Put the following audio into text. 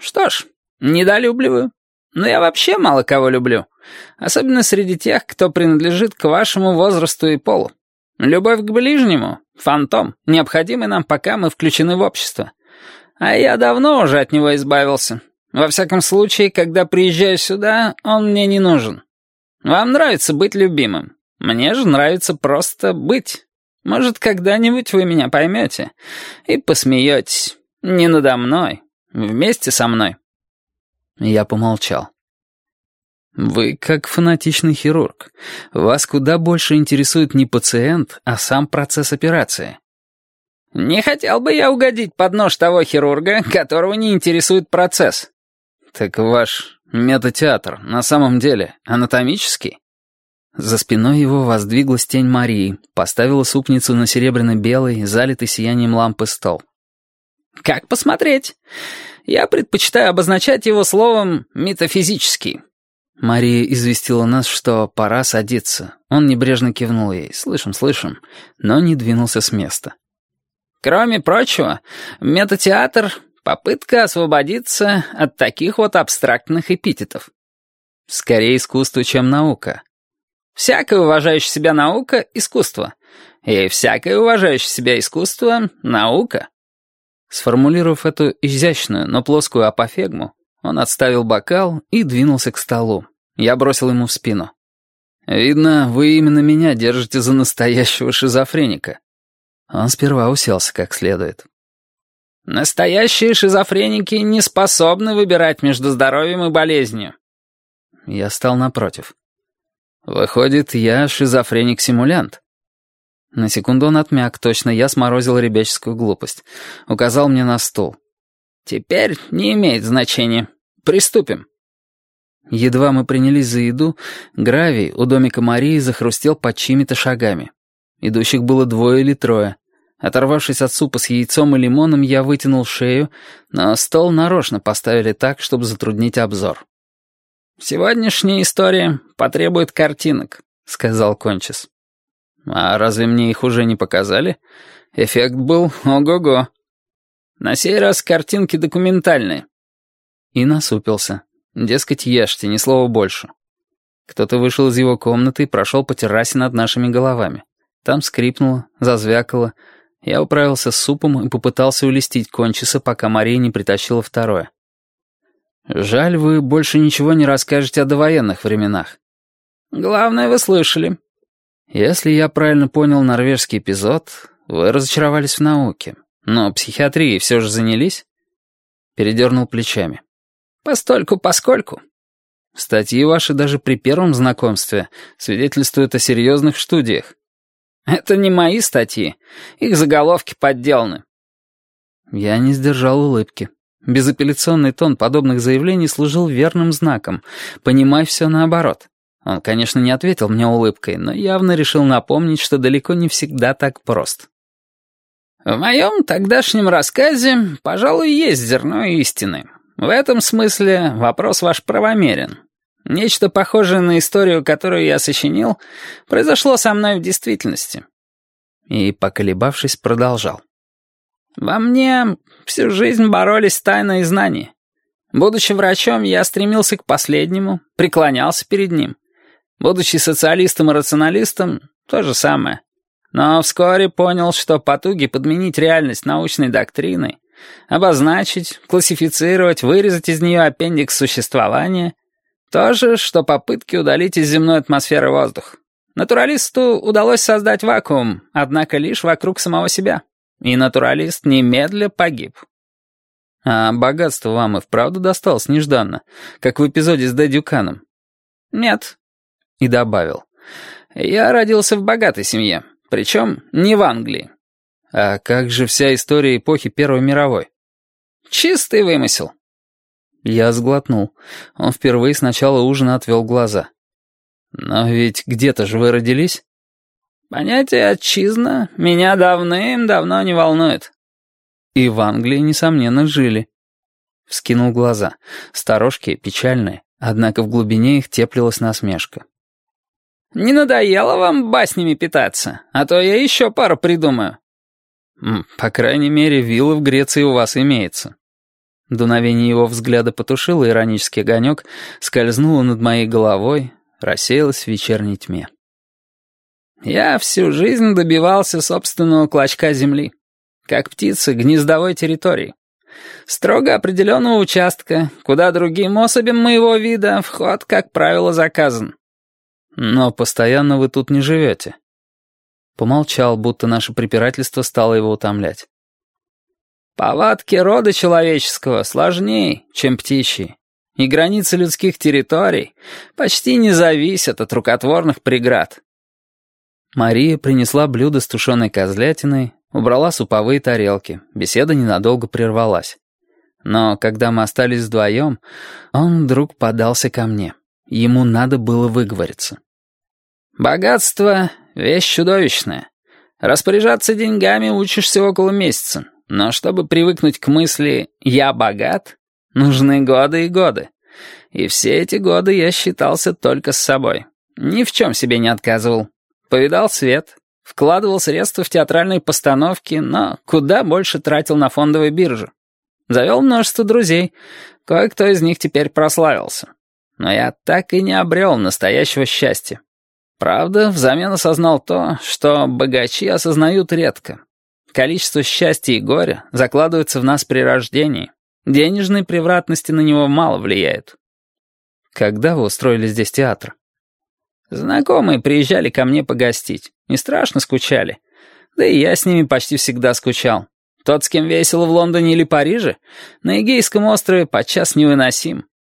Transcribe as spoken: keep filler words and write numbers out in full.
Что ж, недолюбливаю. Но я вообще мало кого люблю. Особенно среди тех, кто принадлежит к вашему возрасту и полу. Любовь к ближнему — фантом, необходимый нам, пока мы включены в общество. А я давно уже от него избавился. Во всяком случае, когда приезжаю сюда, он мне не нужен. Вам нравится быть любимым. Мне же нравится просто быть. Может, когда-нибудь вы меня поймете и посмеетесь. Не надо мной, вместе со мной. Я помолчал. «Вы как фанатичный хирург. Вас куда больше интересует не пациент, а сам процесс операции». «Не хотел бы я угодить под нож того хирурга, которого не интересует процесс». «Так ваш метатеатр на самом деле анатомический?» За спиной его воздвиглась тень Марии, поставила супницу на серебряно-белый, залитый сиянием лампы стол. «Как посмотреть? Я предпочитаю обозначать его словом «метафизический». Мария известила нас, что пора садиться. Он небрежно кивнул ей. «Слышим, слышим», но не двинулся с места. «Кроме прочего, метатеатр — попытка освободиться от таких вот абстрактных эпитетов». «Скорее искусство, чем наука». «Всякая уважающая себя наука — искусство. И всякое уважающее себя искусство — наука». Сформулировав эту изящную, но плоскую апофегму, он отставил бокал и двинулся к столу. Я бросил ему в спину. «Видно, вы именно меня держите за настоящего шизофреника». Он сперва уселся как следует. «Настоящие шизофреники не способны выбирать между здоровьем и болезнью». Я стал напротив. «Выходит, я шизофреник-симулянт». На секунду он отмяк, точно я сморозил ребяческую глупость. Указал мне на стул. «Теперь не имеет значения. Приступим». Едва мы принялись за еду, гравий у домика Марии захрустел под чьими-то шагами. Идущих было двое или трое. Оторвавшись от супа с яйцом и лимоном, я вытянул шею, но стол нарочно поставили так, чтобы затруднить обзор. «Сегодняшняя история потребует картинок», — сказал Кончис. «А разве мне их уже не показали? Эффект был ого-го. На сей раз картинки документальные». И насупился. Дескать, ешьте, ни слова больше. Кто-то вышел из его комнаты и прошел по террасе над нашими головами. Там скрипнуло, зазвякало. Я управился с супом и попытался улестить Кончиса, пока Мария не притащила второе. «Жаль, вы больше ничего не расскажете о довоенных временах». «Главное, вы слышали». «Если я правильно понял норвежский эпизод, вы разочаровались в науке. Но психиатрией все же занялись?» Передернул плечами. «Постольку-поскольку». «Статьи ваши даже при первом знакомстве свидетельствуют о серьезных студиях». «Это не мои статьи. Их заголовки подделаны». Я не сдержал улыбки. Безапелляционный тон подобных заявлений служил верным знаком. Понимай все наоборот. Он, конечно, не ответил мне улыбкой, но явно решил напомнить, что далеко не всегда так прост. «В моем тогдашнем рассказе, пожалуй, есть зерно истины. В этом смысле вопрос ваш правомерен. Нечто похожее на историю, которую я сочинил, произошло со мной в действительности». И, поколебавшись, продолжал. «Во мне всю жизнь боролись тайна и знание. Будучи врачом, я стремился к последнему, преклонялся перед ним. Будучи социалистом и рационалистом, то же самое. Но вскоре понял, что потуги подменить реальность научной доктриной, обозначить, классифицировать, вырезать из нее аппендикс существования — то же, что попытки удалить из земной атмосферы воздух. Натуралисту удалось создать вакуум, однако лишь вокруг самого себя. И натуралист немедля погиб». «А богатство вам и вправду досталось нежданно, как в эпизоде с Дэ Дюканом?» «Нет». И добавил. «Я родился в богатой семье, причем не в Англии». «А как же вся история эпохи Первой мировой?» «Чистый вымысел». Я сглотнул. Он впервые с начала ужина отвел глаза. «Но ведь где-то же вы родились?» «Понятие «отчизна» меня давным-давно не волнует». «И в Англии, несомненно, жили». Вскинул глаза. Сторожкие, печальные, однако в глубине их теплилась насмешка. «Не надоело вам баснями питаться? А то я еще пару придумаю». «По крайней мере, вилла в Греции у вас имеется». Дуновение его взгляда потушило иронический огонек, скользнуло над моей головой, рассеялось в вечерней тьме. Я всю жизнь добивался собственного клочка земли, как птица гнездовой территории. Строго определенного участка, куда другим особям моего вида вход, как правило, заказан. Но постоянно вы тут не живете. Помолчал, будто наше препирательство стало его утомлять. Повадки рода человеческого сложнее, чем птичьи, и границы людских территорий почти не зависят от рукотворных преград. Мария принесла блюдо с тушеной козлятиной, убрала суповые тарелки, беседа ненадолго прервалась. Но когда мы остались вдвоем, он вдруг подался ко мне. Ему надо было выговориться. «Богатство — вещь чудовищная. Распоряжаться деньгами учишься около месяца, но чтобы привыкнуть к мысли «я богат», нужны годы и годы. И все эти годы я считался только с собой. Ни в чем себе не отказывал. Повидал свет, вкладывал средства в театральные постановки, но куда больше тратил на фондовой бирже. Завел множество друзей, кое-кто из них теперь прославился. Но я так и не обрел настоящего счастья. Правда, взамен осознал то, что богачи осознают редко. Количество счастья и горя закладывается в нас при рождении. Денежные превратности на него мало влияют. Когда вы устроили здесь театр? Знакомые приезжали ко мне погостить. Не страшно скучали. Да и я с ними почти всегда скучал. Тот, с кем весело в Лондоне или Париже, на Эгейском острове подчас невыносим.